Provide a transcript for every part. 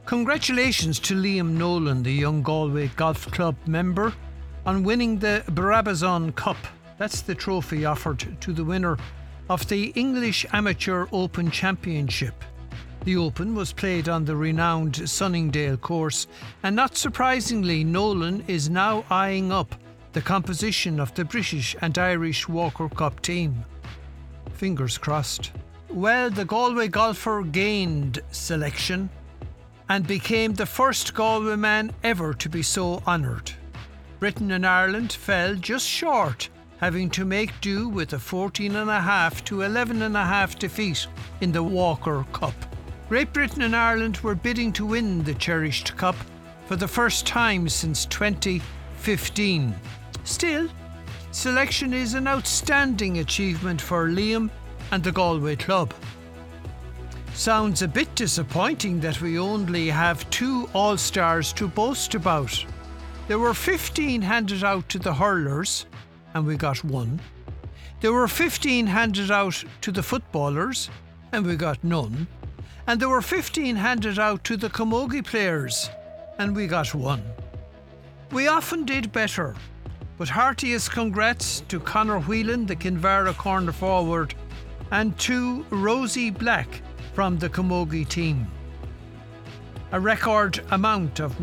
Congratulations to Liam Nolan, the young Galway Golf Club member, on winning the Brabazon Cup. That's the trophy offered to the winner of the English Amateur Open Championship. The Open was played on the renowned Sunningdale course, and not surprisingly, Nolan is now eyeing up the composition of the British and Irish Walker Cup team. Fingers crossed. Well, the Galway golfer gained selection and became the first Galway man ever to be so honoured. Britain and Ireland fell just short, having to make do with a 14.5 to 11.5 defeat in the Walker Cup. Great Britain and Ireland were bidding to win the cherished cup for the first time since 2015. Still, selection is an outstanding achievement for Liam and the Galway club. Sounds a bit disappointing that we only have 2 All-Stars to boast about. There were 15 handed out to the hurlers, and we got 1. There were 15 handed out to the footballers, and we got none. And there were 15 handed out to the camogie players, and we got 1. We often did better, but heartiest congrats to Conor Whelan, the Kinvara corner forward, and to Rosie Black from the camogie team. A record amount of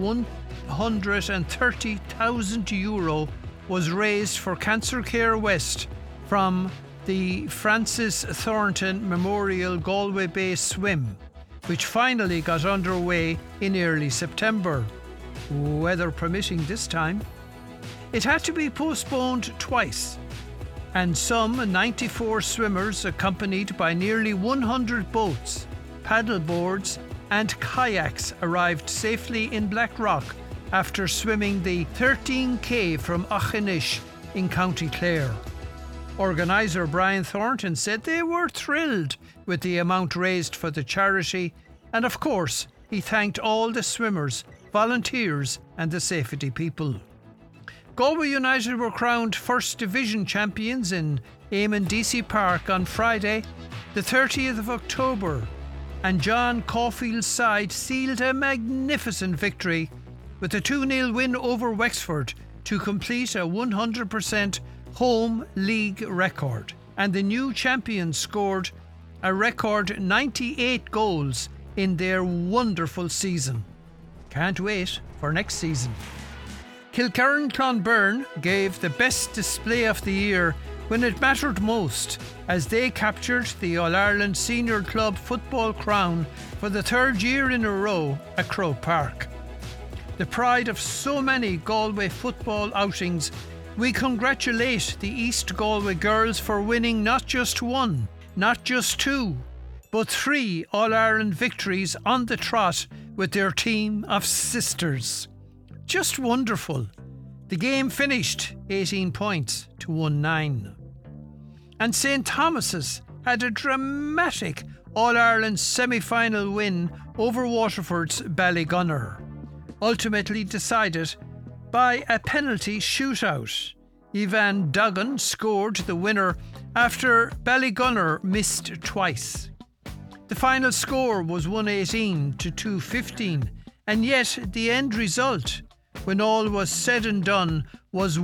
€130,000 was raised for Cancer Care West from the Francis Thornton Memorial Galway Bay Swim, which finally got underway in early September, weather permitting this time. It had to be postponed twice, and some 94 swimmers, accompanied by nearly 100 boats, paddle boards and kayaks, arrived safely in Blackrock after swimming the 13k from Auchinish in County Clare. Organiser Brian Thornton said they were thrilled with the amount raised for the charity, and of course he thanked all the swimmers, volunteers and the safety people. Galway United were crowned First Division champions in Eamon DC Park on Friday, the 30th of October, and John Caulfield's side sealed a magnificent victory with a 2-0 win over Wexford to complete a 100% home league record, and the new champions scored a record 98 goals in their wonderful season. Can't wait for next season. Kilkerran Clonberne gave the best display of the year when it mattered most, as they captured the All-Ireland Senior Club football crown for the 3rd year in a row at Croke Park. The pride of so many Galway football outings, we congratulate the East Galway girls for winning not just 1, not just 2, but 3 All-Ireland victories on the trot with their team of sisters. Just wonderful. The game finished 18 points to 1-9. And St Thomas's had a dramatic All-Ireland semi-final win over Waterford's Ballygunner, ultimately decided by a penalty shootout. Ivan Duggan scored the winner after Ballygunner missed twice. The final score was 118 to 215, and yet the end result, when all was said and done, was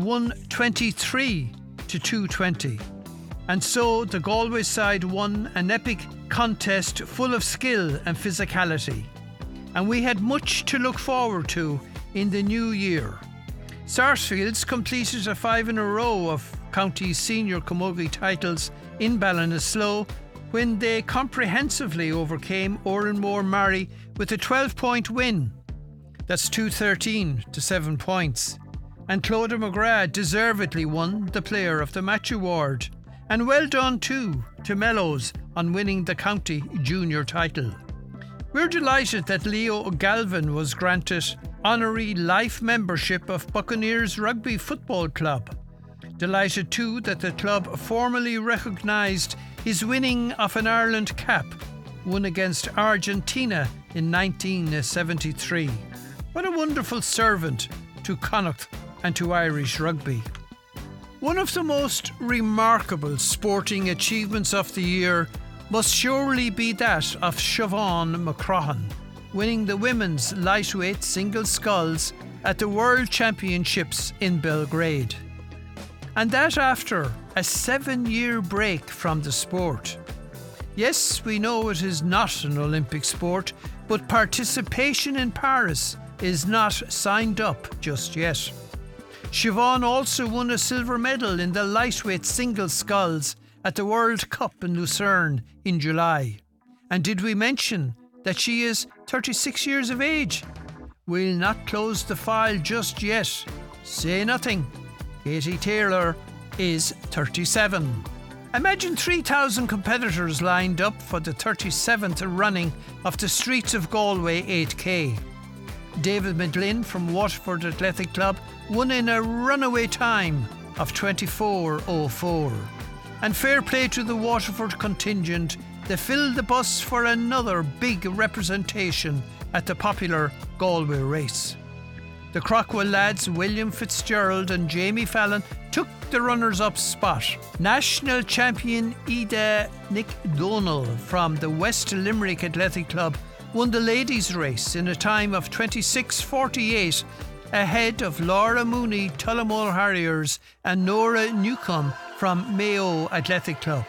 123 to 220. And so the Galway side won an epic contest full of skill and physicality. And we had much to look forward to in the new year. Sarsfields completed a 5 in a row of county senior camogie titles in Ballinasloe when they comprehensively overcame Oranmore Mary with a 12-point win. That's 213 to 7 points. And Clodagh McGrath deservedly won the Player of the Match award. And well done too to Mellows on winning the county junior title. We're delighted that Leo Galvin was granted honorary life membership of Buccaneers Rugby Football Club. Delighted too that the club formally recognised his winning of an Ireland cap, won against Argentina in 1973. What a wonderful servant to Connacht and to Irish rugby. One of the most remarkable sporting achievements of the year must surely be that of Siobhan McCrohan, winning the women's lightweight single sculls at the World Championships in Belgrade. And that after a 7-year break from the sport. Yes, we know it is not an Olympic sport, but participation in Paris is not signed up just yet. Siobhan also won a silver medal in the lightweight single sculls at the World Cup in Lucerne in July. And did we mention that she is 36 years of age? We'll not close the file just yet. Say nothing. Katie Taylor is 37. Imagine 3,000 competitors lined up for the 37th running of the Streets of Galway 8K. David McGlynn from Waterford Athletic Club won in a runaway time of 24:04. And fair play to the Waterford contingent, they filled the bus for another big representation at the popular Galway race. The Crockwell lads, William Fitzgerald and Jamie Fallon, took the runners-up spot. National champion Ida Nick Donald from the West Limerick Athletic Club won the ladies' race in a time of 26:48 ahead of Laura Mooney, Tullamore Harriers and Nora Newcomb from Mayo Athletic Club.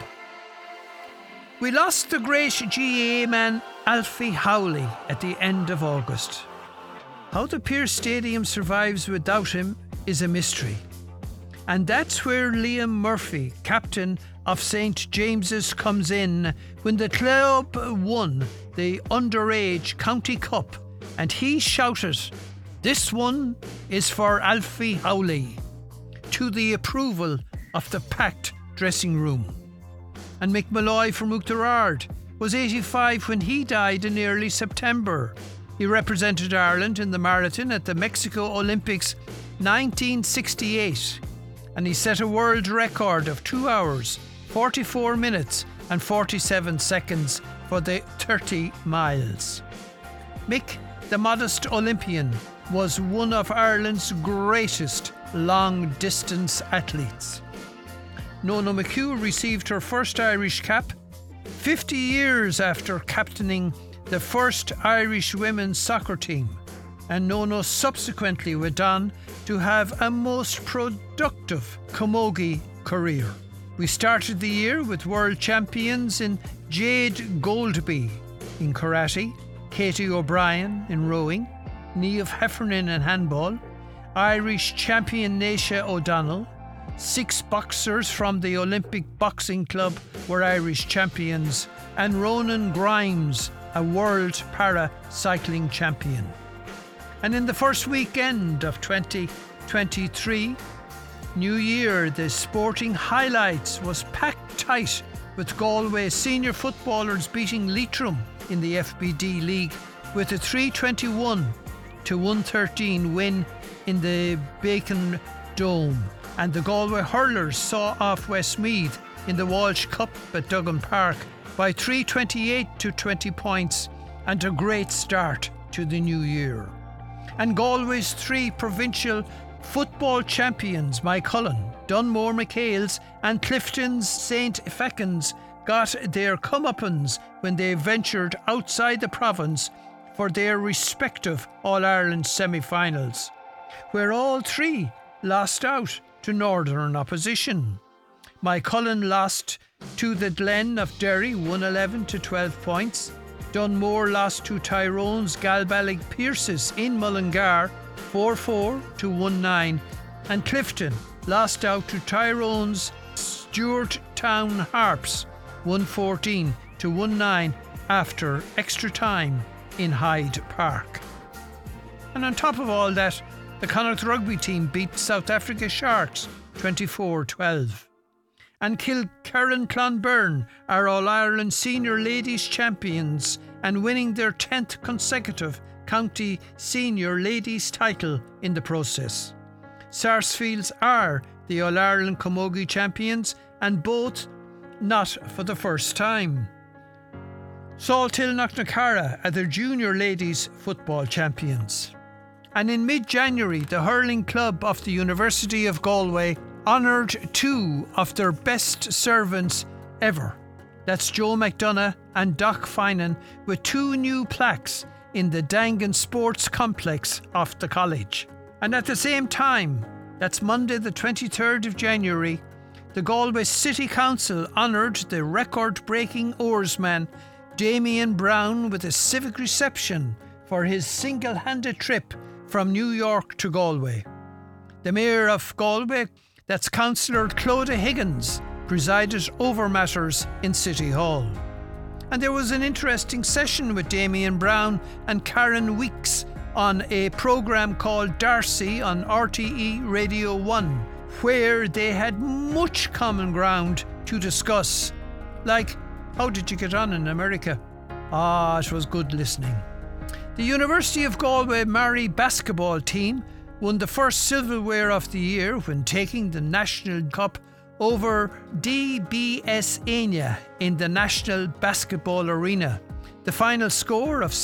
We lost the great GAA man Alfie Howley at the end of August. How the Pearse Stadium survives without him is a mystery. And that's where Liam Murphy, captain of St James's, comes in when the club won the underage county cup, and he shouted, "This one is for Alfie Howley," to the approval of the packed dressing room. And Mick Malloy from Oughterard was 85 when he died in early September. He represented Ireland in the marathon at the Mexico Olympics 1968, and he set a world record of 2 hours, 44 minutes and 47 seconds for the 30 miles. Mick, the modest Olympian, was one of Ireland's greatest long-distance athletes. Nona McHugh received her first Irish cap 50 years after captaining the first Irish women's soccer team, and Nona subsequently went on to have a most productive camogie career. We started the year with world champions in Jade Goldby in karate, Katie O'Brien in rowing, Niamh Heffernan in handball, Irish champion Naoise O'Donnell. 6 boxers from the Olympic Boxing Club were Irish champions, and Ronan Grimes, a world para-cycling champion. And in the first weekend of 2023, New Year, the sporting highlights was packed tight with Galway senior footballers beating Leitrim in the FBD League with a 321-113 win in the Bacon Dome. And the Galway hurlers saw off Westmeath in the Walsh Cup at Duggan Park by 328 to 20 points, and a great start to the new year. And Galway's 3 provincial football champions, Mike Cullen, Dunmore McHale's and Clifton's St Fecans, got their comeuppance when they ventured outside the province for their respective All-Ireland semi-finals, where all 3 lost out to northern opposition. Mike Cullen lost to the Glen of Derry 111 to 12 points. Dunmore lost to Tyrone's Galbally Pierces in Mullingar 4-4 to 1-9, and Clifton lost out to Tyrone's Stewart Town Harps 114 to 1-9 after extra time in Hyde Park. And on top of all that, the Connacht rugby team beat South Africa Sharks 24-12. And Kilkerran Clonberne are All-Ireland Senior Ladies Champions and winning their 10th consecutive County Senior Ladies title in the process. Sarsfields are the All-Ireland Camogie Champions, and both not for the first time. Salthill Knocknacarra are the Junior Ladies Football Champions. And in mid-January, the hurling club of the University of Galway honoured 2 of their best servants ever. That's Joe McDonough and Doc Finan, with 2 new plaques in the Dangan Sports Complex of the college. And at the same time, that's Monday the 23rd of January, the Galway City Council honoured the record-breaking oarsman Damien Brown with a civic reception for his single-handed trip from New York to Galway. The Mayor of Galway, that's Councillor Clodagh Higgins, presided over matters in City Hall. And there was an interesting session with Damien Brown and Karen Weeks on a programme called Darcy on RTE Radio 1, where they had much common ground to discuss. Like, how did you get on in America? It was good listening. The University of Galway Mary basketball team won the first silverware of the year when taking the National Cup over DBS Anya in the National Basketball Arena. The final score of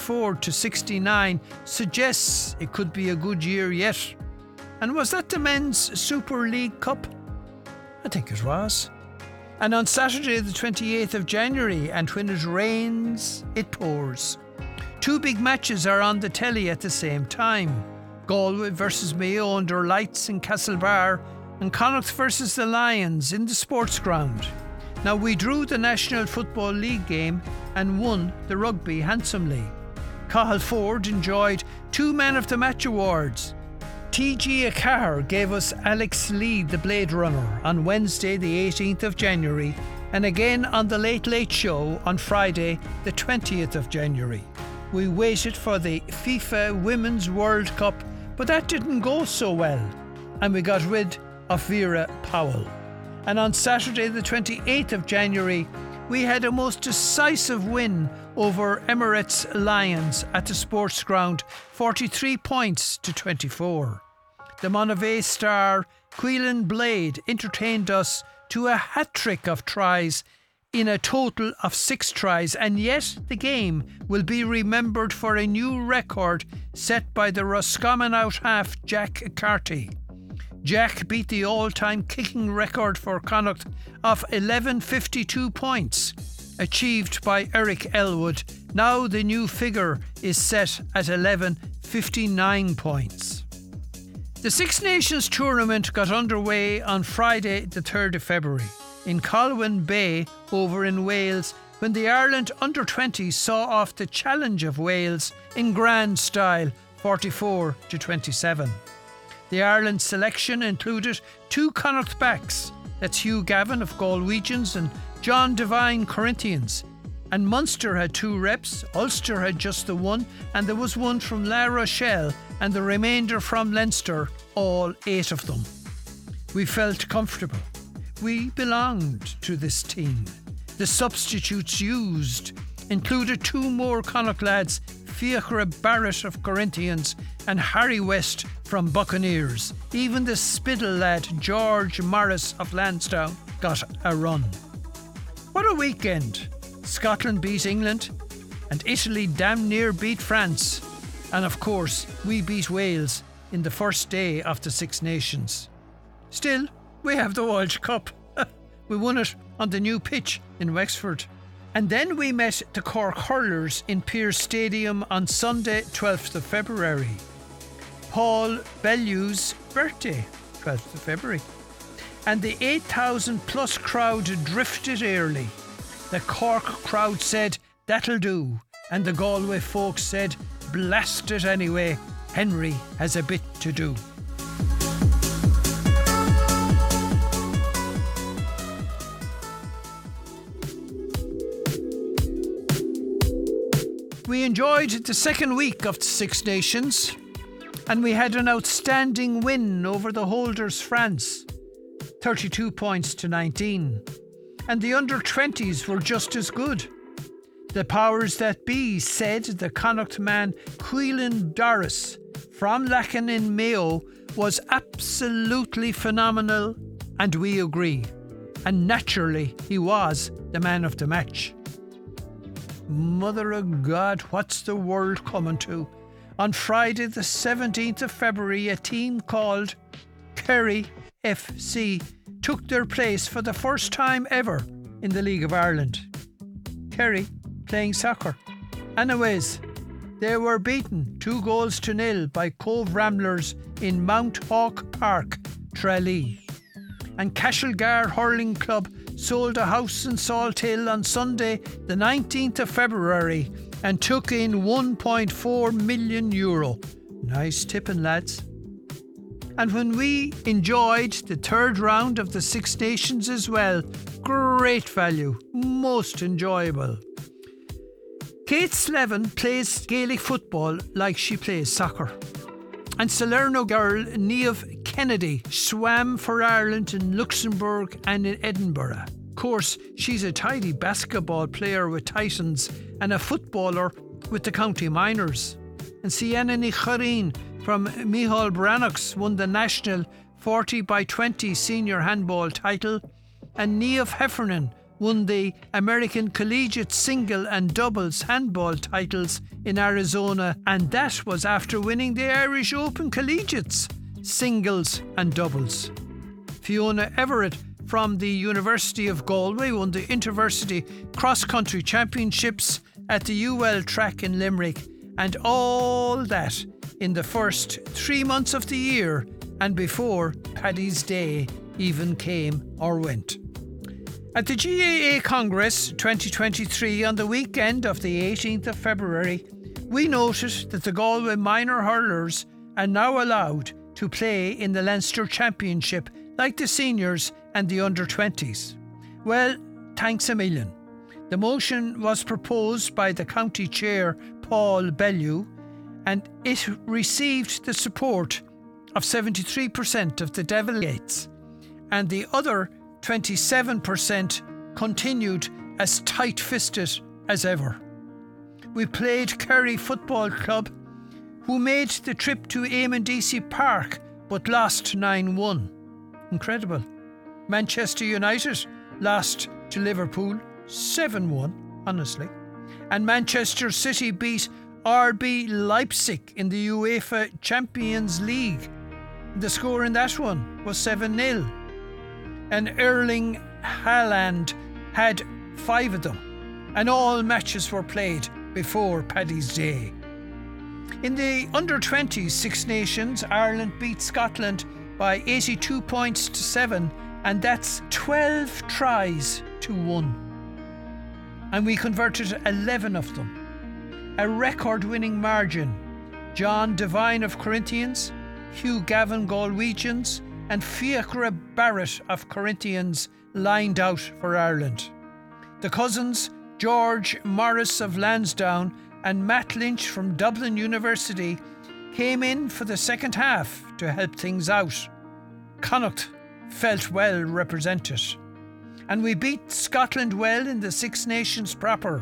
74-69 suggests it could be a good year yet. And was that the Men's Super League Cup? I think it was. And on Saturday the 28th of January, and when it rains, it pours. Two big matches are on the telly at the same time. Galway versus Mayo under lights in Castlebar, and Connacht versus the Lions in the sports ground. Now, we drew the National Football League game and won the rugby handsomely. Cathal Ford enjoyed 2 Man of the Match awards. T.G. Akar gave us Alex Lee, the Blade Runner, on Wednesday the 18th of January, and again on the Late Late Show on Friday the 20th of January. We waited for the FIFA Women's World Cup, but that didn't go so well, and we got rid of Vera Powell. And on Saturday the 28th of January, we had a most decisive win over Emirates Lions at the sports ground, 43 points to 24. The Monavea star Quillan Blade entertained us to a hat-trick of tries in a total of 6 tries, and yet the game will be remembered for a new record set by the Roscommon out half Jack Carty. Jack beat the all-time kicking record for Connacht of 1152 points, achieved by Eric Elwood. Now the new figure is set at 1159 points. The Six Nations tournament got underway on Friday the 3rd of February in Colwyn Bay over in Wales, when the Ireland under-20s saw off the Challenge of Wales in grand style, 44-27. The Ireland selection included 2 Connacht backs, that's Hugh Gavin of Galwegians and John Devine Corinthians. And Munster had 2 reps, Ulster had just the 1, and there was 1 from La Rochelle and the remainder from Leinster, all 8 of them. We felt comfortable. We belonged to this team. The substitutes used included 2 more Connacht lads, Fiachra Barrett of Corinthians and Harry West from Buccaneers. Even the Spiddle lad George Morris of Lansdowne got a run. What a weekend! Scotland beat England and Italy damn near beat France. And of course, we beat Wales in the first day of the Six Nations. Still, we have the Walsh Cup. We won it on the new pitch in Wexford. And then we met the Cork Hurlers in Pearse Stadium on Sunday, 12th of February. Paul Bellew's birthday, 12th of February. And the 8,000 plus crowd drifted early. The Cork crowd said, "That'll do." And the Galway folks said, "Blast it anyway. Henry has a bit to do." We enjoyed the second week of the Six Nations, and we had an outstanding win over the holders France, 32 points to 19. And the under-20s were just as good. The powers that be said the Connacht man Quillan Doris from Lacan in Mayo was absolutely phenomenal, and we agree. And naturally, he was the man of the match. Mother of God, what's the world coming to? On Friday the 17th of February, a team called Kerry FC took their place for the first time ever in the League of Ireland. Kerry playing soccer. Anyways, They were beaten 2-0 by Cove Ramblers in Mount Hawk Park, Tralee. And Cashilgar Hurling Club sold a house in Salt Hill on Sunday the 19th of February and took in €1.4 million. Nice tipping, lads. And when we enjoyed the third round of the Six Nations as well, great value, most enjoyable. Kate Slevin plays Gaelic football like she plays soccer. And Salerno girl Niamh Kennedy swam for Ireland in Luxembourg and in Edinburgh. Of course, she's a tidy basketball player with Titans and a footballer with the County Minors. And Sienna Nicharin from Micheál Brannocks won the national 40x20 senior handball title, and Niamh Heffernan won the American Collegiate Single and Doubles handball titles in Arizona, and that was after winning the Irish Open Collegiates Singles and Doubles. Fiona Everett from the University of Galway won the InterVarsity Cross Country Championships at the UL track in Limerick, and all that in the first 3 months of the year and before Paddy's Day even came or went. At the GAA Congress 2023 on the weekend of the 18th of February, we noted that the Galway minor hurlers are now allowed to play in the Leinster Championship like the seniors and the under-20s. Well, thanks a million. The motion was proposed by the county chair Paul Bellew, and it received the support of 73% of the delegates, and the other 27% continued as tight-fisted as ever. We played Kerry Football Club, who made the trip to Eamon Deacy Park but lost 9-1. Incredible. Manchester United lost to Liverpool 7-1, honestly. And Manchester City beat RB Leipzig in the UEFA Champions League. The score in that one was 7-0. And Erling Haaland had 5 of them. And all matches were played before Paddy's Day. In the under-20s Six Nations, Ireland beat Scotland by 82 points to 7, and that's 12 tries to 1. And we converted 11 of them. A record-winning margin. John Devine of Corinthians, Hugh Gavin Galwegians and Fiachra Barrett of Corinthians lined out for Ireland. The cousins George Morris of Lansdowne and Matt Lynch from Dublin University came in for the second half to help things out. Connacht felt well represented. And we beat Scotland well in the Six Nations proper,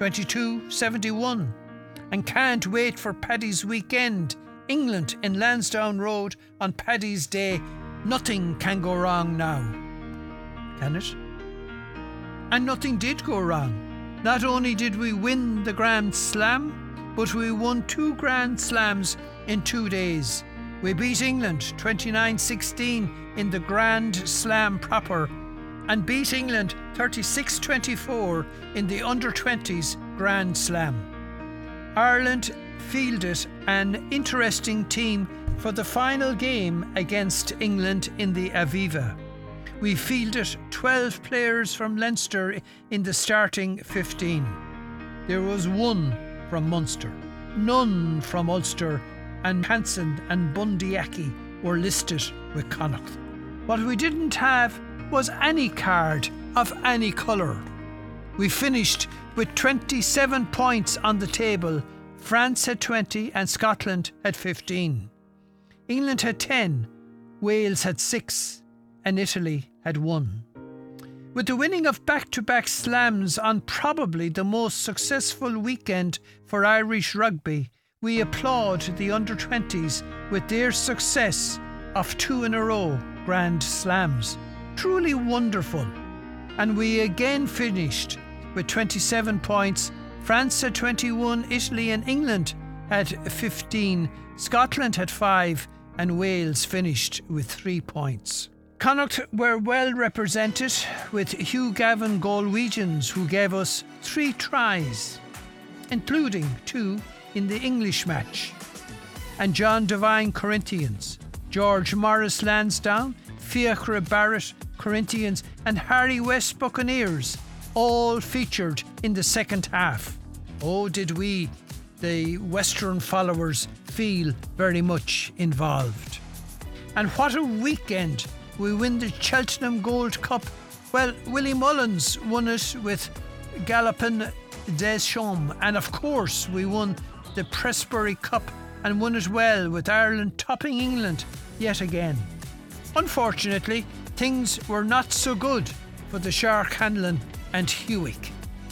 22-71. And can't wait for Paddy's weekend. England in Lansdowne Road on Paddy's Day. Nothing can go wrong now. Can it? And nothing did go wrong. Not only did we win the Grand Slam, but we won 2 Grand Slams in 2 days. We beat England 29-16 in the Grand Slam proper and beat England 36-24 in the under-20s Grand Slam. Ireland fielded an interesting team for the final game against England in the Aviva. We fielded 12 players from Leinster in the starting 15. There was 1 from Munster, none from Ulster, and Hansen and Bundyaki were listed with Connacht. What we didn't have was any card of any colour. We finished with 27 points on the table. France had 20 and Scotland had 15. England had 10, Wales had 6 and Italy had 1. With the winning of back-to-back slams on probably the most successful weekend for Irish rugby, we applaud the under-20s with their success of 2 in a row Grand Slams. Truly wonderful. And we again finished with 27 points. France had 21, Italy and England had 15, Scotland had 5 and Wales finished with 3 points. Connacht were well represented with Hugh Gavin Galwegians, who gave us 3 tries, including 2 in the English match. And John Devine Corinthians, George Morris Lansdowne, Fiachra Barrett Corinthians and Harry West Buccaneers all featured in the second half. Oh, did we, the Western followers, feel very much involved. And what a weekend. We win the Cheltenham Gold Cup. Well, Willie Mullins won it with Galopin des Champs, and of course we won the Pressbury Cup and won it well, with Ireland topping England yet again. Unfortunately, things were not so good for the Shark Hanlon and Hewick.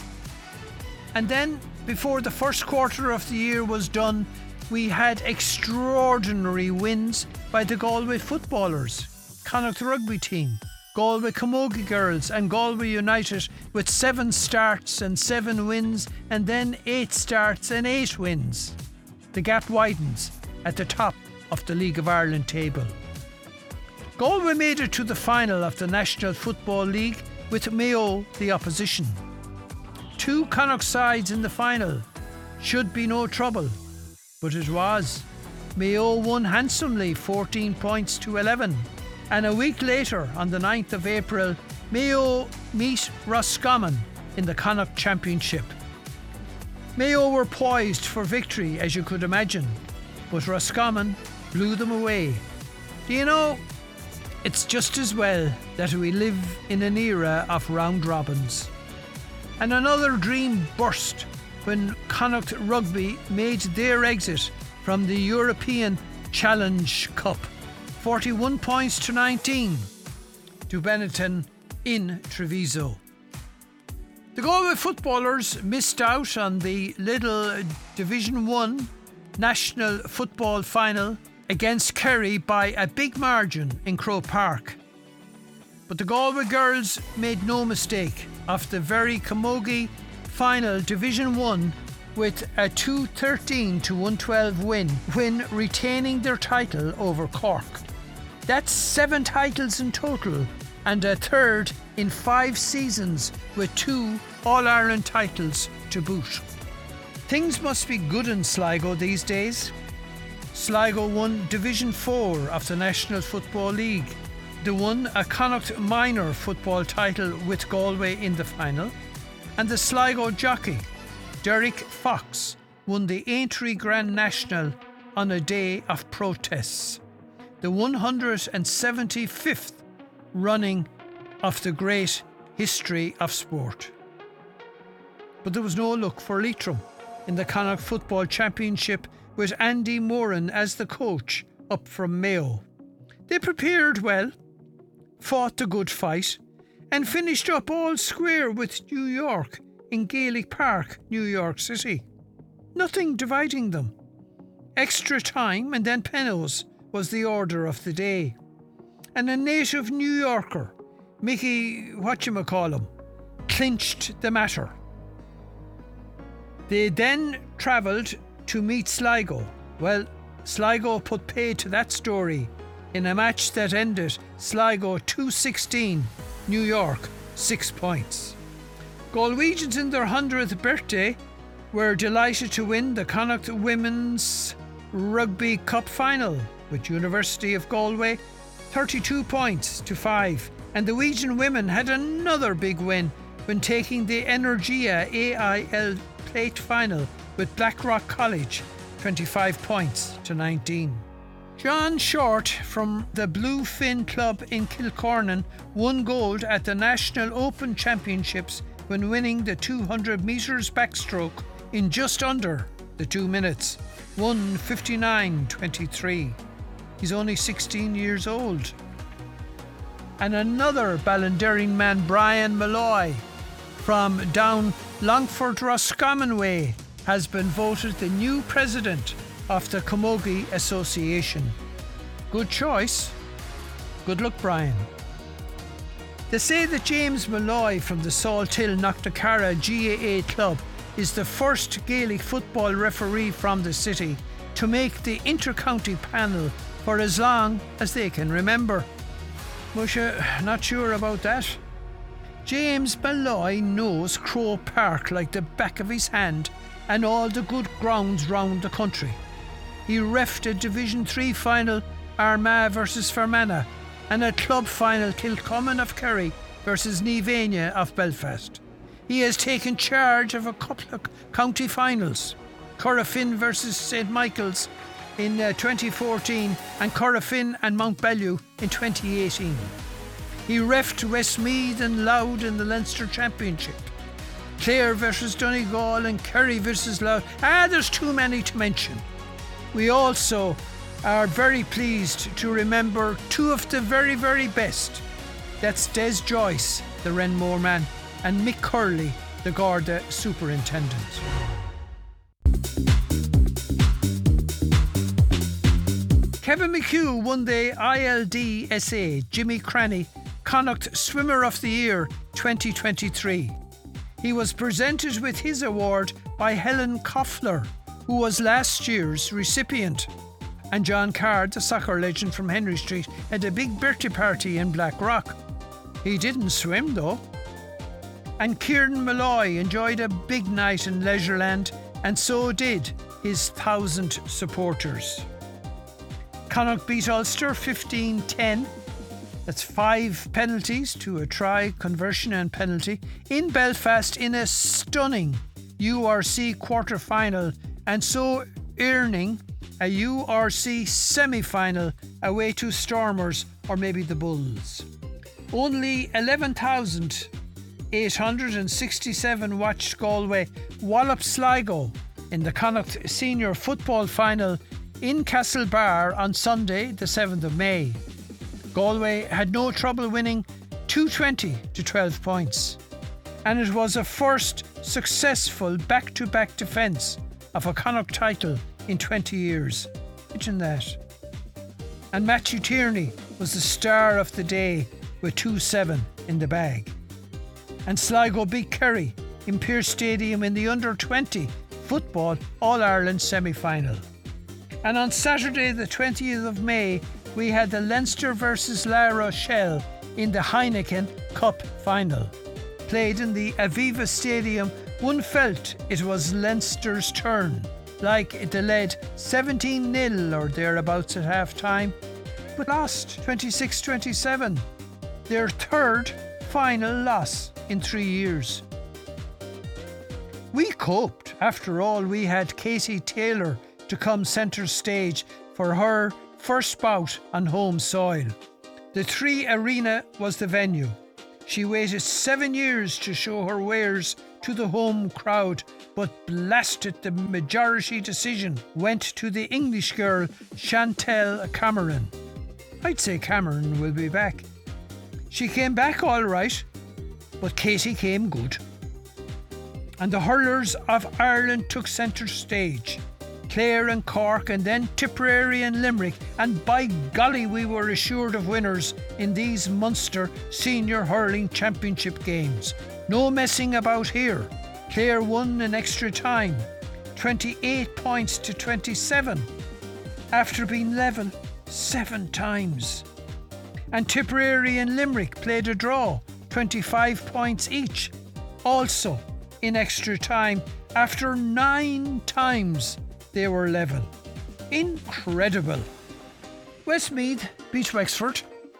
And then, before the first quarter of the year was done, we had extraordinary wins by the Galway footballers, Connacht rugby team, Galway Camogie girls and Galway United with 7 starts and 7 wins, and then 8 starts and 8 wins. The gap widens at the top of the League of Ireland table. Galway made it to the final of the National Football League with Mayo the opposition. 2 Connacht sides in the final. Should be no trouble, but it was. Mayo won handsomely, 14 points to 11. And a week later, on the 9th of April, Mayo meet Roscommon in the Connacht Championship. Mayo were poised for victory, as you could imagine, but Roscommon blew them away. Do you know, it's just as well that we live in an era of round robins. And another dream burst when Connacht Rugby made their exit from the European Challenge Cup. 41 points to 19 to Benetton in Treviso. The Galway footballers missed out on the little Division 1 National Football Final against Kerry by a big margin in Croke Park. But the Galway girls made no mistake of the very Camogie final Division 1 with a 213 to 112 win, retaining their title over Cork. That's 7 titles in total and a third in 5 seasons, with 2 All-Ireland titles to boot. Things must be good in Sligo these days. Sligo won Division 4 of the National Football League. They won a Connacht minor football title with Galway in the final. And the Sligo jockey, Derek Fox, won the Aintree Grand National on a day of protests. The 175th running of the great history of sport. But there was no luck for Leitrim in the Connacht Football Championship, with Andy Moran as the coach up from Mayo. They prepared well, fought the good fight, and finished up all square with New York in Gaelic Park, New York City. Nothing dividing them. Extra time and then penalties was the order of the day. And a native New Yorker, Mickey whatchamacallum, clinched the matter. They then travelled to meet Sligo. Well, Sligo put paid to that story in a match that ended Sligo 2-16, New York 6 points. Galwegians in their 100th birthday were delighted to win the Connacht Women's Rugby Cup final with University of Galway 32 points to 5, and the Weegian women had another big win when taking the Energia AIL Plate final with Blackrock College 25 points to 19. John Short from the Bluefin Club in Kilcornan won gold at the National Open Championships when winning the 200 metres backstroke in just under the 2 minutes, 1:59.23. He's only 16 years old. And another Ballinderring man, Brian Malloy from down Longford Roscommon way, has been voted the new president of the Camogie Association. Good choice. Good luck, Brian. They say that James Malloy from the Salthill Knocknacarra GAA club is the first Gaelic football referee from the city to make the inter-county panel for as long as they can remember. Musha, not sure about that. James Malloy knows Croke Park like the back of his hand and all the good grounds round the country. He refed a Division 3 final, Armagh versus Fermanagh, and a club final, Kilcommon of Kerry versus Nivania of Belfast. He has taken charge of a couple of county finals, Corofin versus St Michael's in 2014 and Corofin and Mount Bellew in 2018. He refed Westmeath and Louth in the Leinster Championship, Clare versus Donegal and Kerry versus Louth. There's too many to mention. We also are very pleased to remember two of the very, very best. That's Des Joyce, the Renmore man, and Mick Curley, the Garda superintendent. Kevin McHugh won the ILDSA Jimmy Cranny Connacht Swimmer of the Year 2023. He was presented with his award by Helen Koffler, who was last year's recipient. And John Card, the soccer legend from Henry Street, had a big birthday party in Blackrock. He didn't swim though. And Kieran Malloy enjoyed a big night in Leisureland, and so did his 1,000 supporters. Connacht beat Ulster 15-10. That's 5 penalties to a try, conversion and penalty in Belfast in a stunning URC quarter-final, and so earning a URC semi-final away to Stormers or maybe the Bulls. Only 11,867 watched Galway wallop Sligo in the Connacht Senior Football Final in Castlebar on Sunday, the 7th of May. Galway had no trouble winning 220 to 12 points, and it was a first successful back-to-back defence of a Connacht title in 20 years. Imagine that. And Matthew Tierney was the star of the day with 2-7 in the bag. And Sligo beat Kerry in Pearse Stadium in the Under-20 Football All-Ireland semi-final. And on Saturday the 20th of May, we had the Leinster versus La Rochelle in the Heineken Cup final. Played in the Aviva Stadium, one felt it was Leinster's turn, like they led 17-0 or thereabouts at half-time, but lost 26-27, their third final loss in 3 years. We coped. After all, we had Katie Taylor to come centre stage for her first bout on home soil. The Three Arena was the venue. She waited 7 years to show her wares to the home crowd, but blasted the majority decision went to the English girl Chantelle Cameron. I'd say Cameron will be back. She came back all right, but Katie came good. And the hurlers of Ireland took centre stage. Clare and Cork, and then Tipperary and Limerick, and by golly we were assured of winners in these Munster Senior Hurling Championship games. No messing about here. Clare won in extra time, 28 points to 27, after being level 7 times. And Tipperary and Limerick played a draw, 25 points each, also in extra time, after 9 times they were level. Incredible. Westmeath beat Wexford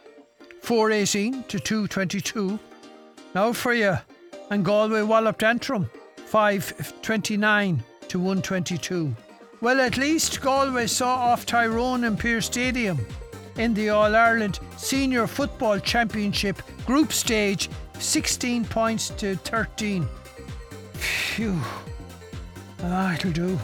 4-18 to 2-22. Now for you. And Galway walloped Antrim 5-29 to 1-22. Well, at least Galway saw off Tyrone in Pearse Stadium in the All-Ireland Senior Football Championship group stage, 16 points to 13. Phew. It'll do.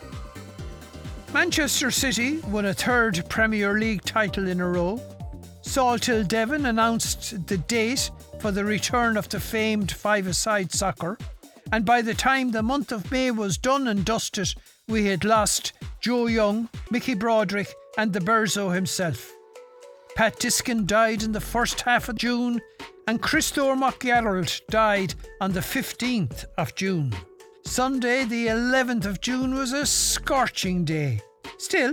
Manchester City won a third Premier League title in a row. Salthill Devon announced the date for the return of the famed five-a-side soccer, and by the time the month of May was done and dusted, we had lost Joe Young, Mickey Broderick and the Berzo himself. Pat Diskin died in the first half of June, and Christo McGarrett died on the 15th of June. Sunday, the 11th of June, was a scorching day. Still,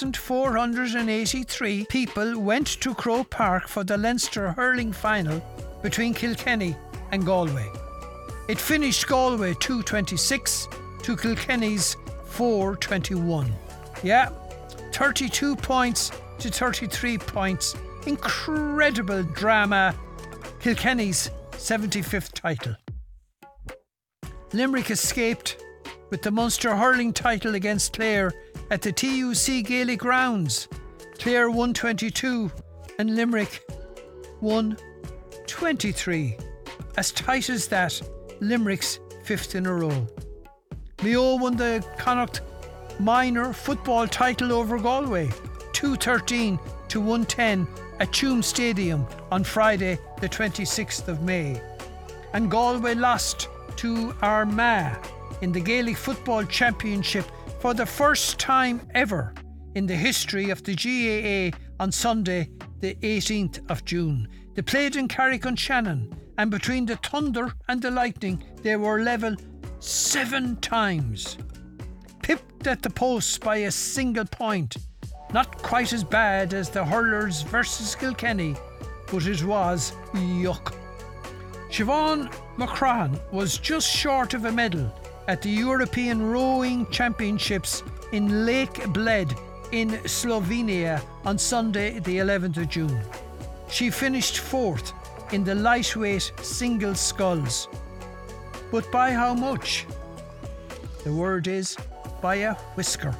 24,483 people went to Croke Park for the Leinster hurling final between Kilkenny and Galway. It finished Galway 226 to Kilkenny's 421. Yeah, 32 points to 33 points. Incredible drama. Kilkenny's 75th title. Limerick escaped with the Munster hurling title against Clare at the TUC Gaelic Grounds. Clare won 22 and Limerick won 23. As tight as that, Limerick's 5th in a row. Mayo won the Connacht minor football title over Galway, 213 to 110 at Tuam Stadium on Friday the 26th of May. And Galway lost to Armagh in the Gaelic Football Championship for the first time ever in the history of the GAA on Sunday the 18th of June. They played in Carrick-on-Shannon, and between the Thunder and the Lightning they were level 7 times. Pipped at the post by a single point. Not quite as bad as the hurlers versus Kilkenny, but it was yuck. Siobhan McCrahan was just short of a medal at the European Rowing Championships in Lake Bled in Slovenia on Sunday the 11th of June. She finished 4th in the lightweight single sculls. But by how much? The word is by a whisker.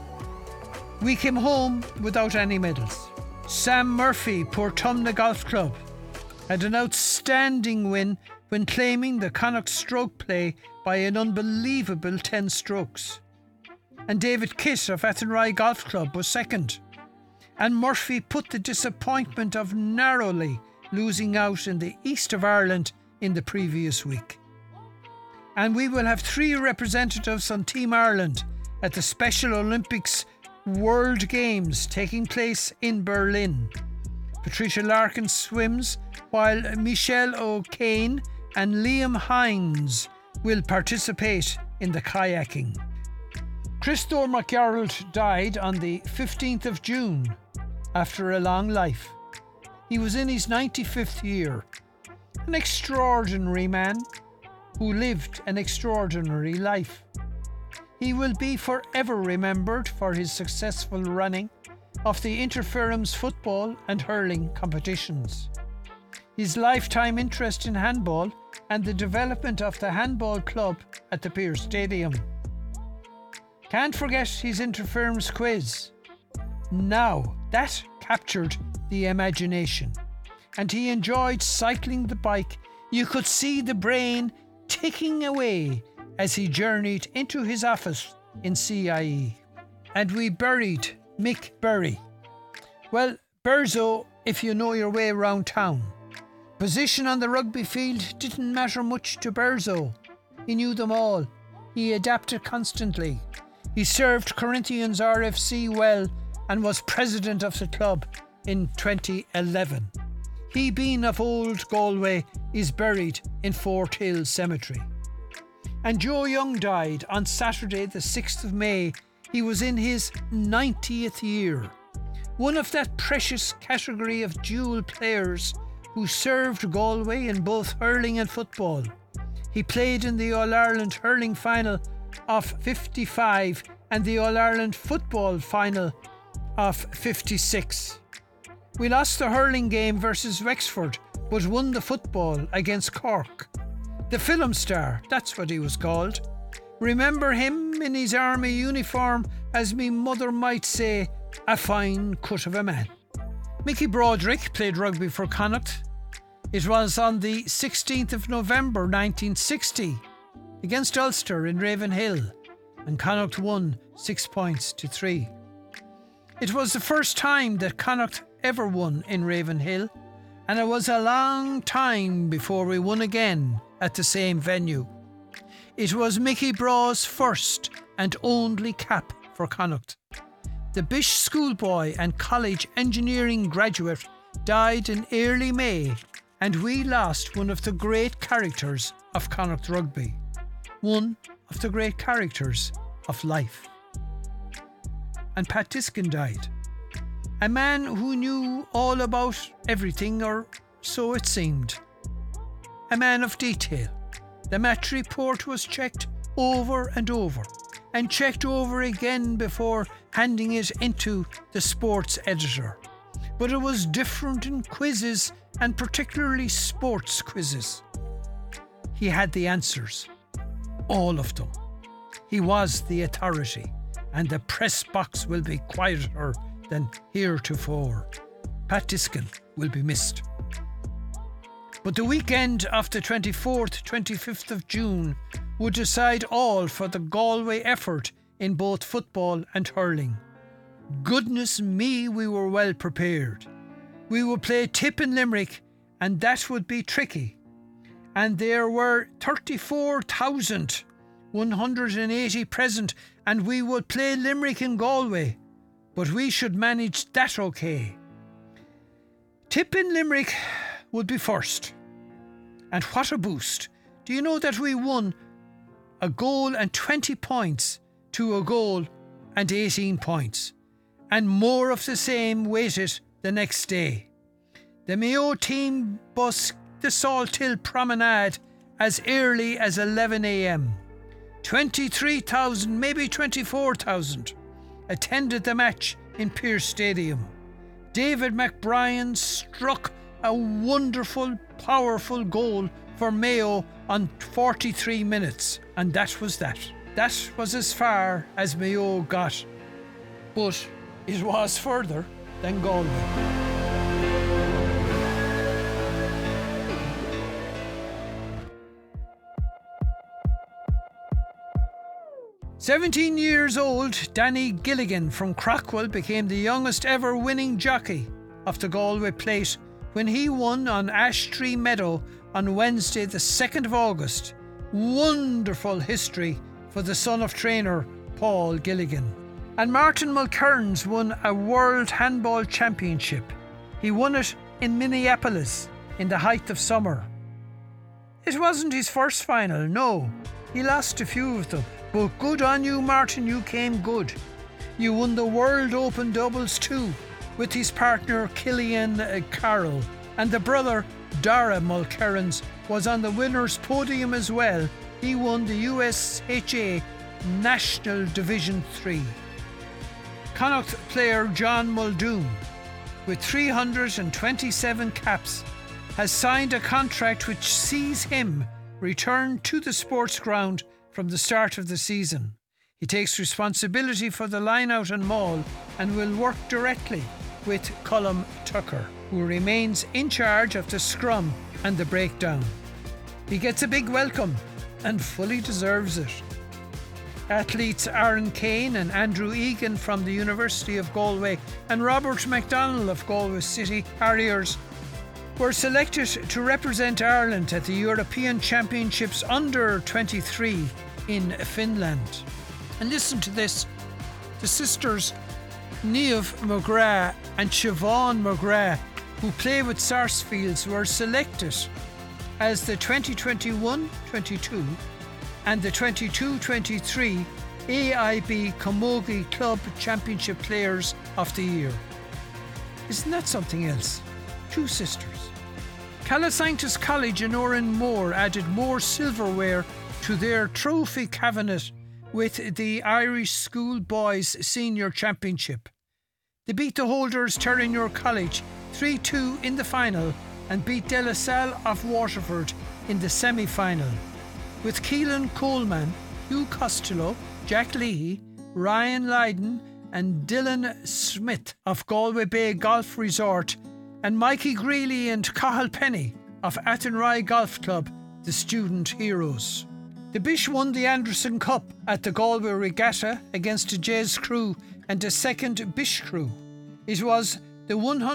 We came home without any medals. Sam Murphy, Portumna Golf Club, had an outstanding win when claiming the Connacht stroke play by an unbelievable 10 strokes. And David Kitt of Athenry Golf Club was second. And Murphy put the disappointment of narrowly losing out in the East of Ireland in the previous week. And we will have 3 representatives on Team Ireland at the Special Olympics World Games taking place in Berlin. Patricia Larkin swims, while Michelle O'Kane and Liam Hines will participate in the kayaking. Christo McGarrett died on the 15th of June after a long life. He was in his 95th year. An extraordinary man who lived an extraordinary life. He will be forever remembered for his successful running of the interference football and hurling competitions, his lifetime interest in handball and the development of the handball club at the Pearse Stadium. Can't forget his interference quiz. Now, that captured the imagination, and he enjoyed cycling the bike. You could see the brain ticking away as he journeyed into his office in CIE. And we buried Mick Berry. Well, Berzo, if you know your way around town. Position on the rugby field didn't matter much to Berzo. He knew them all. He adapted constantly. He served Corinthians RFC well and was president of the club in 2011. He, being of old Galway, is buried in Fort Hill Cemetery. And Joe Young died on Saturday the 6th of May. He was in his 90th year. One of that precious category of dual players who served Galway in both hurling and football. He played in the All-Ireland hurling final of 55 and the All-Ireland football final of 56. We lost the hurling game versus Wexford, but won the football against Cork. The film star, that's what he was called. Remember him in his army uniform, as me mother might say, a fine cut of a man. Mickey Broderick played rugby for Connacht. It was on the 16th of November 1960 against Ulster in Ravenhill, and Connacht won 6 points to 3. It was the first time that Connacht ever won in Ravenhill, and it was a long time before we won again at the same venue. It was Mickey Braw's first and only cap for Connacht. The Bish schoolboy and college engineering graduate died in early May, and we lost one of the great characters of Connacht rugby, one of the great characters of life. And Pat Diskin died, a man who knew all about everything, or so it seemed. a man of detail. The match report was checked over and over, and checked over again before handing it into the sports editor. But it was different in quizzes, and particularly sports quizzes. He had the answers, all of them. He was the authority, and the press box will be quieter than heretofore. Pat Diskin will be missed. But the weekend of the 24th, 25th of June would decide all for the Galway effort in both football and hurling. Goodness me, we were well prepared. We would play Tip in Limerick, and that would be tricky. And there were 34,180 present, and we would play Limerick in Galway. But we should manage that okay. Tip in Limerick would be first. And what a boost. Do you know that we won a goal and 20 points to a goal and 18 points? And more of the same waited the next day. The Mayo team busked the Salt Hill Promenade as early as 11 a.m. 23,000, maybe 24,000 attended the match in Pearse Stadium. David McBrien struck a wonderful, powerful goal for Mayo on 43 minutes, and that was that. That was as far as Mayo got, but it was further than Galway. 17 years old, Danny Gilligan from Crockwell became the youngest ever winning jockey of the Galway Plate when he won on Ash Tree Meadow on Wednesday the 2nd of August. Wonderful history for the son of trainer Paul Gilligan. And Martin Mulcairns won a World Handball Championship. He won it in Minneapolis in the height of summer. It wasn't his first final, no. He lost a few of them. But good on you, Martin, you came good. You won the World Open Doubles too, with his partner Killian Carroll. And the brother, Dara Mulcairns, was on the winner's podium as well. He won the USHA National Division 3. Connacht player John Muldoon, with 327 caps, has signed a contract which sees him return to the sports ground from the start of the season. He takes responsibility for the line-out and maul and will work directly with Colm Tucker, who remains in charge of the scrum and the breakdown. He gets a big welcome and fully deserves it. Athletes Aaron Kane and Andrew Egan from the University of Galway and Robert MacDonald of Galway City Harriers were selected to represent Ireland at the European Championships under 23 in Finland. And listen to this. The sisters Niamh McGrath and Siobhan McGrath, who play with Sarsfields, were selected as the 2021-22 and the 22-23 AIB Camogie Club Championship Players of the Year. Isn't that something else? Two sisters. Calasanctus College in Oranmore added more silverware to their trophy cabinet with the Irish School Boys Senior Championship. They beat the holders Terranure College 3-2 in the final and beat De La Salle of Waterford in the semi-final, with Keelan Coleman, Hugh Costello, Jack Leahy, Ryan Lydon and Dylan Smith of Galway Bay Golf Resort and Mikey Greeley and Cathal Penny of Athenry Golf Club, the student heroes. The Bish won the Anderson Cup at the Galway Regatta against the Jez crew and the second Bish crew. It was the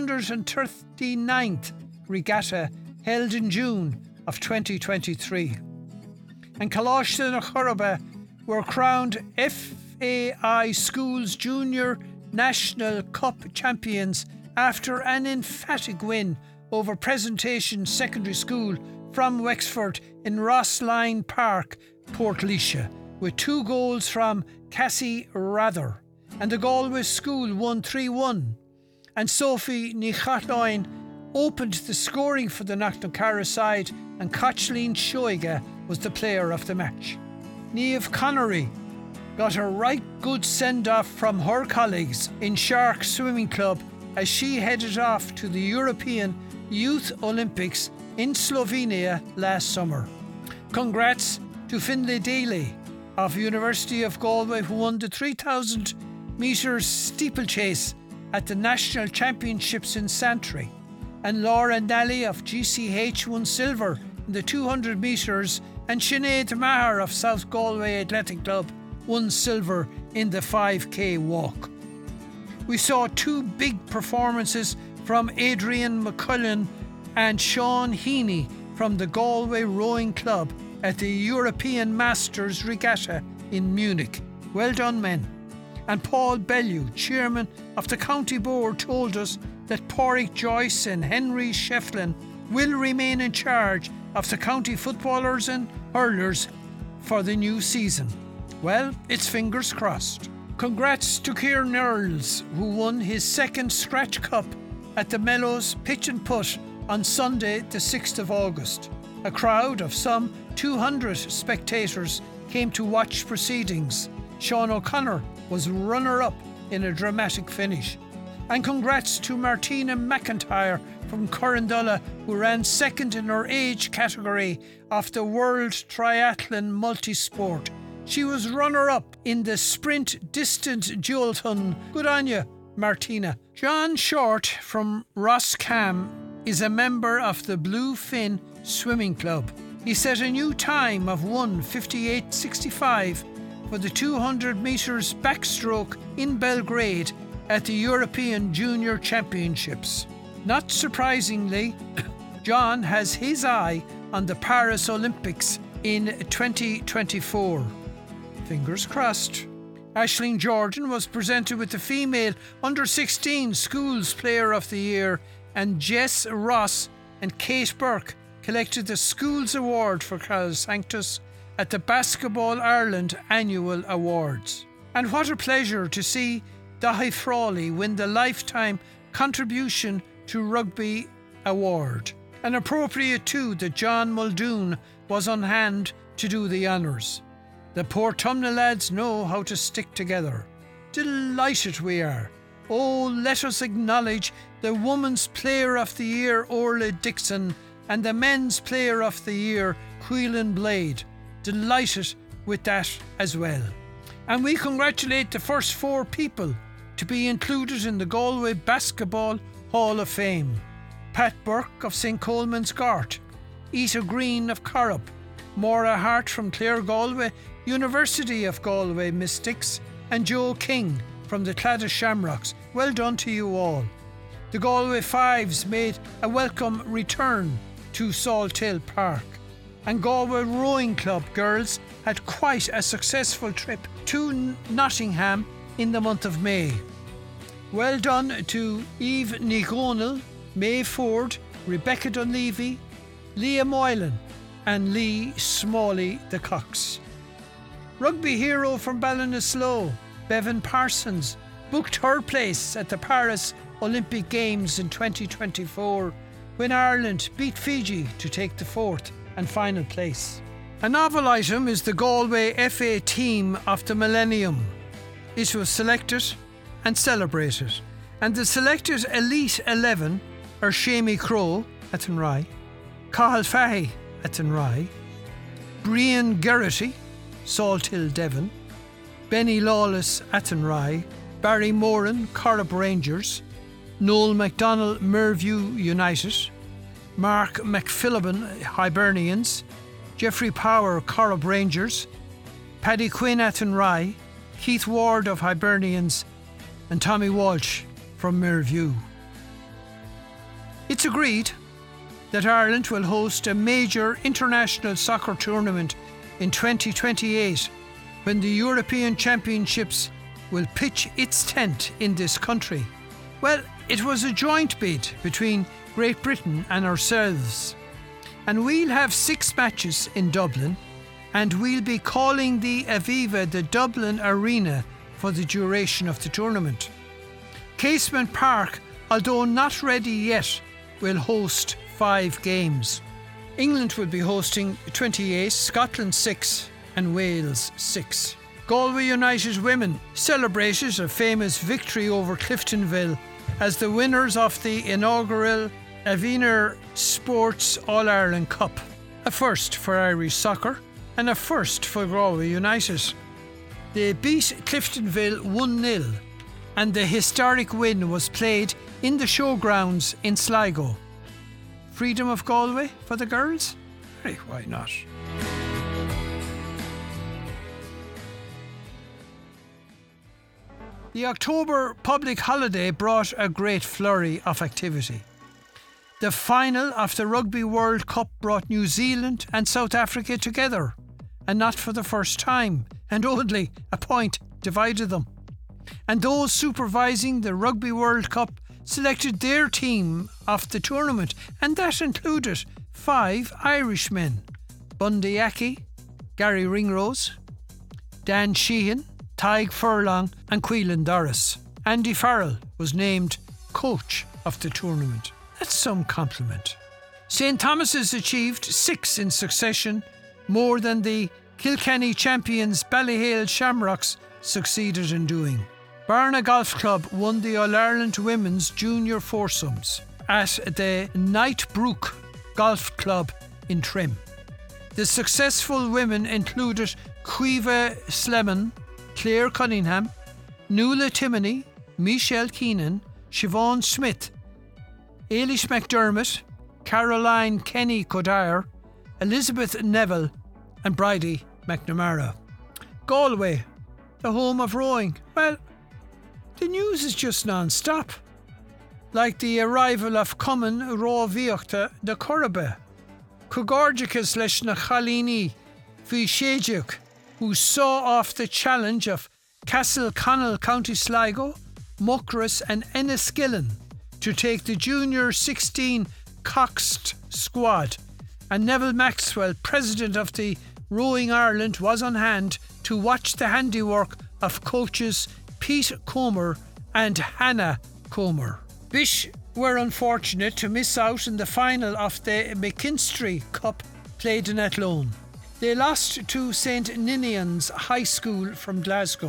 139th regatta held in June of 2023. And Coláiste na Chorba were crowned FAI Schools Junior National Cup champions after an emphatic win over Presentation Secondary School from Wexford in Rossline Park, Portlaoise, with 2 goals from Cassie Rather. And the Galway School won 3-1. And Sophie Nichatloin opened the scoring for the Knocknacarra side and Cochleen Shoiga was the player of the match. Niamh Connery got a right good send-off from her colleagues in Shark Swimming Club as she headed off to the European Youth Olympics in Slovenia last summer. Congrats to Finlay Daly of University of Galway, who won the 3,000 metres steeplechase at the National Championships in Santry, and Laura Nally of GCH won silver in the 200 metres, and Sinead Maher of South Galway Athletic Club won silver in the 5k walk. We saw two big performances from Adrian McCullen and Sean Heaney from the Galway Rowing Club at the European Masters Regatta in Munich. Well done, men. And Paul Bellew, chairman of the county board, told us that Pádraig Joyce and Henry Shefflin will remain in charge of the county footballers and hurlers for the new season. Well, it's fingers crossed. Congrats to Kieran Earls, who won his second Scratch Cup at the Mellows Pitch and Putt on Sunday the 6th of August. A crowd of some 200 spectators came to watch proceedings. Sean O'Connor was runner-up in a dramatic finish. And congrats to Martina McIntyre from Corrandulla, who ran second in her age category of the World Triathlon Multisport. She was runner-up in the sprint distant duathlon. Good on you, Martina. John Short from Roscam is a member of the Bluefin Swimming Club. He set a new time of 1:58.65 for the 200 metres backstroke in Belgrade at the European Junior Championships. Not surprisingly, John has his eye on the Paris Olympics in 2024. Fingers crossed. Aisling Jordan was presented with the Female Under-16 Schools Player of the Year, and Jess Ross and Kate Burke collected the Schools Award for Carl Sanctus at the Basketball Ireland Annual Awards. And what a pleasure to see Dahi Frawley win the Lifetime Contribution to Rugby Award. And appropriate too that John Muldoon was on hand to do the honours. The Portumna lads know how to stick together. Delighted we are. Oh, let us acknowledge the Women's Player of the Year, Orla Dixon, and the Men's Player of the Year, Quillan Blade. Delighted with that as well. And we congratulate the first 4 people to be included in the Galway Basketball Hall of Fame. Pat Burke of St. Coleman's Gart, Ita Green of Corrup, Maura Hart from Clare Galway, University of Galway Mystics, and Joe King from the Claddagh Shamrocks. Well done to you all. The Galway Fives made a welcome return to Salthill Park, and Galway Rowing Club girls had quite a successful trip to Nottingham in the month of May. Well done to Eve Nigonal, May Ford, Rebecca Dunleavy, Leah Moylan and Lee Smalley the Cox. Rugby hero from Ballinasloe, Bevan Parsons, booked her place at the Paris Olympic Games in 2024 when Ireland beat Fiji to take the 4th and final place. A novel item is the Galway FA Team of the Millennium. It was selected and celebrated, and the selected Elite 11 are Shamie Crowe, Athenry, Cathal Fahy, Athenry, Brian Geraghty, Salthill, Devon, Benny Lawless, Athenry, Barry Moran, Corrup Rangers, Noel MacDonald, Merview United, Mark McPhillipan, Hibernians, Jeffrey Power, Corrup Rangers, Paddy Quinn, Athenry, Keith Ward of Hibernians, and Tommy Walsh from Merview. It's agreed that Ireland will host a major international soccer tournament in 2028 when the European Championships will pitch its tent in this country. Well, it was a joint bid between Great Britain and ourselves, and we'll have 6 matches in Dublin, and we'll be calling the Aviva the Dublin Arena for the duration of the tournament. Casement Park, although not ready yet, will host 5 games. England will be hosting 28, Scotland 6 and Wales 6. Galway United women celebrated a famous victory over Cliftonville as the winners of the inaugural Avenir Sports All-Ireland Cup. A first for Irish soccer and a first for Galway United. They beat Cliftonville 1-0 and the historic win was played in the showgrounds in Sligo. Freedom of Galway for the girls? Hey, why not? The October public holiday brought a great flurry of activity. The final of the Rugby World Cup brought New Zealand and South Africa together, and not for the first time, and only a point divided them. And those supervising the Rugby World Cup selected their team of the tournament, and that included 5 Irishmen: Bundy Aki, Gary Ringrose, Dan Sheehan, Tig Furlong and Quillan Doris. Andy Farrell was named coach of the tournament. That's some compliment. St Thomas's achieved 6 in succession, more than the Kilkenny champions Ballyhale Shamrocks succeeded in doing. Barna Golf Club won the All-Ireland Women's Junior Foursomes at the Knightbrook Golf Club in Trim. The successful women included Caoimhe Slemon, Claire Cunningham, Nuala Timoney, Michelle Keenan, Siobhan Smith, Eilish McDermott, Caroline Kenny Codire, Elizabeth Neville and Bridie McNamara. Galway, the home of rowing. Well, the news is just non-stop. Like the arrival of Cumann Rómhaíochta de Corribbe, Cogorgicus leis na Chalíní Fí Séideach, who saw off the challenge of Castleconall, County Sligo, Muckross and Enniskillen to take the Junior 16 Coxed squad, and Neville Maxwell, president of the Rowing Ireland, was on hand to watch the handiwork of coaches Pete Comer and Hannah Comer. Bish were unfortunate to miss out in the final of the McKinstry Cup played in Athlone. They lost to St Ninian's High School from Glasgow.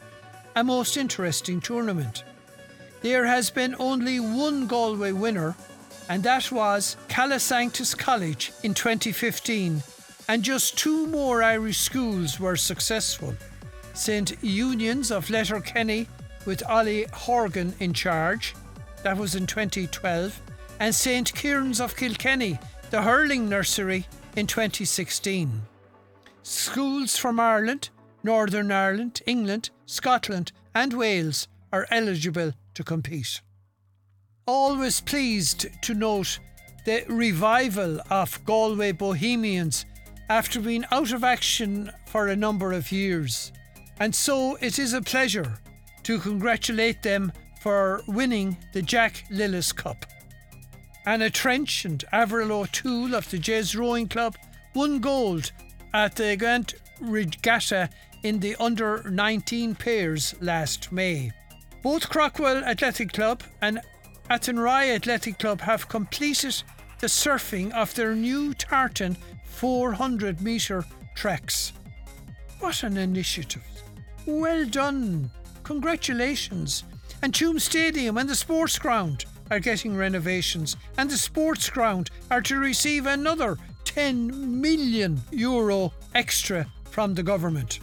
A most interesting tournament. There has been only one Galway winner, and that was Calasanctus College in 2015, and just 2 more Irish schools were successful. St Unions of Letterkenny with Ollie Horgan in charge, that was in 2012, and St Kieran's of Kilkenny, the hurling nursery, in 2016. Schools from Ireland, Northern Ireland, England, Scotland and Wales are eligible to compete. Always pleased to note the revival of Galway Bohemians after being out of action for a number of years, and so it is a pleasure to congratulate them for winning the Jack Lillis Cup. Anna Trench and Avril O'Toole of the Jez Rowing Club won gold at the Grand Regatta in the under-19 pairs last May. Both Crockwell Athletic Club and Athenry Athletic Club have completed the surfing of their new tartan 400 metre tracks. What an initiative. Well done. Congratulations. And Tuam Stadium and the Sports Ground are getting renovations, and the Sports Ground are to receive another €10 million extra from the government.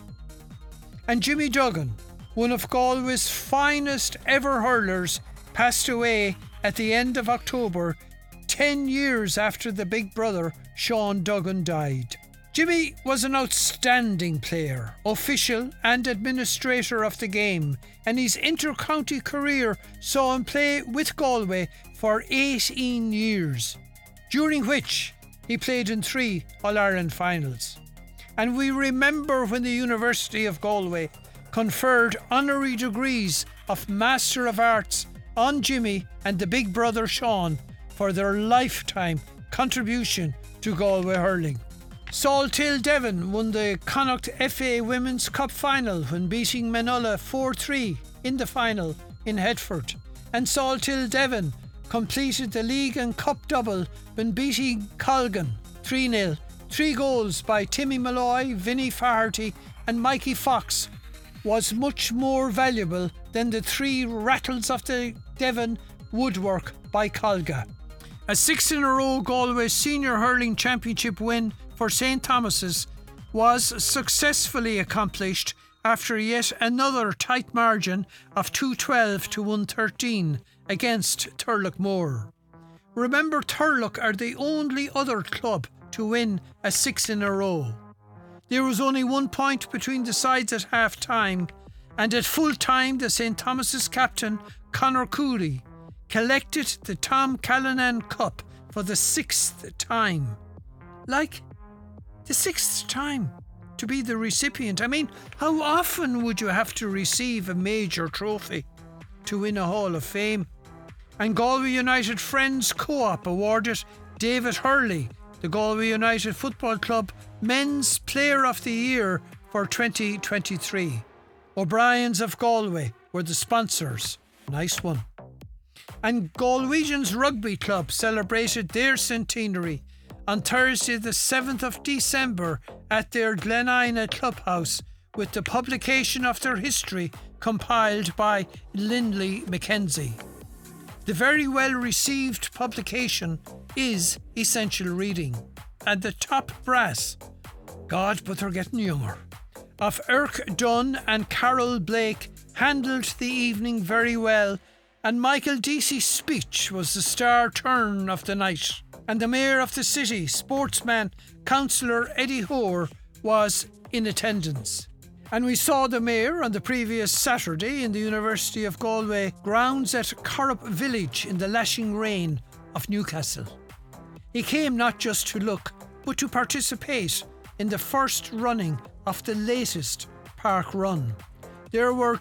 And Jimmy Duggan, one of Galway's finest ever hurlers, passed away at the end of October, 10 years after the big brother Sean Duggan died. Jimmy was an outstanding player, official and administrator of the game, and his inter-county career saw him play with Galway for 18 years, during which he played in 3 All-Ireland finals. And we remember when the University of Galway conferred honorary degrees of Master of Arts on Jimmy and the big brother Sean for their lifetime contribution to Galway hurling. Salthill Devon won the Connacht FA Women's Cup final when beating Manola 4-3 in the final in Headford, and Salthill Devon completed the league and cup double when beating Colgan 3-0. 3 goals by Timmy Malloy, Vinnie Faherty and Mikey Fox was much more valuable than the 3 rattles of the Devon woodwork by Colga. A 6-in-a-row Galway Senior Hurling Championship win for St. Thomas's was successfully accomplished after yet another tight margin of 212 to 113 against Turlough. Remember, Turlough are the only other club to win a 6 in a row. There was only 1 point between the sides at half time, and at full time the St. Thomas's captain Conor Cooley collected the Tom Callanan Cup for the 6th time. Like, the 6th time to be the recipient. I mean, how often would you have to receive a major trophy to win a Hall of Fame? And Galway United Friends Co-op awarded David Hurley the Galway United Football Club Men's Player of the Year for 2023. O'Brien's of Galway were the sponsors. Nice one. And Galwegians Rugby Club celebrated their centenary on Thursday the 7th of December at their Glenina clubhouse with the publication of their history compiled by Lindley Mackenzie. The very well received publication is essential reading, and the top brass, God, but they're getting younger, of Irk Dunn and Carol Blake handled the evening very well, and Michael Deasy's speech was the star turn of the night. And the Mayor of the city, sportsman, Councillor Eddie Hoare, was in attendance. And we saw the Mayor on the previous Saturday in the University of Galway grounds at Corrup Village in the lashing rain of Newcastle. He came not just to look, but to participate in the first running of the latest park run. There were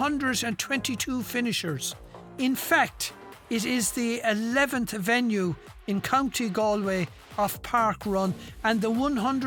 222 finishers. In fact, it is the 11th venue in County Galway of park run and the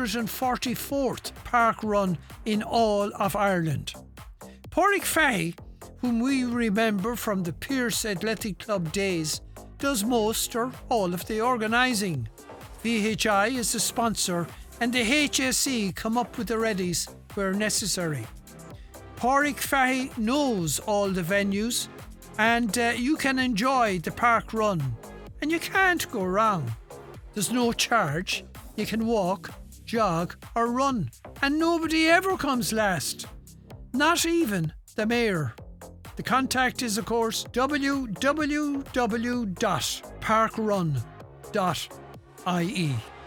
144th park run in all of Ireland. Pádraig Fahy, whom we remember from the Pierce Athletic Club days, does most or all of the organising. VHI is the sponsor and the HSE come up with the readies where necessary. Pádraig Fahy knows all the venues and you can enjoy the park run and you can't go wrong. There's no charge. You can walk, jog or run and nobody ever comes last. Not even the Mayor. The contact is, of course, www.parkrun.ie.